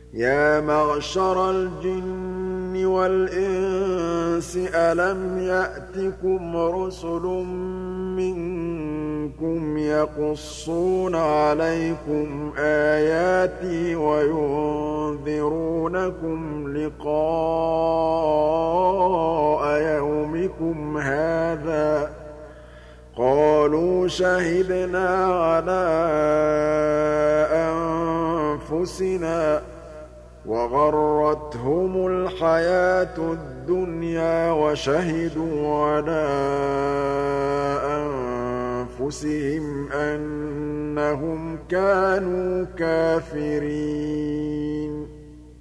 يَا مَعْشَرَ الْجِنِّ وَالْإِنسِ أَلَمْ يَأْتِكُمْ رُسُلٌ مِّنكُمْ يَقُصُّونَ عَلَيْكُمْ آيَاتِي وَيُنذِرُونَكُمْ لِقَاءَ يَوْمِكُمْ هَٰذَا ۚ قَالُوا شَهِدْنَا عَلَىٰ أَنفُسِنَا وَغَرَّتْهُمُ الْحَيَاةُ الدُّنْيَا وَشَهِدُوا عَلَىٰ أَنفُسِهِمْ أَنَّهُمْ كَانُوا كَافِرِينَ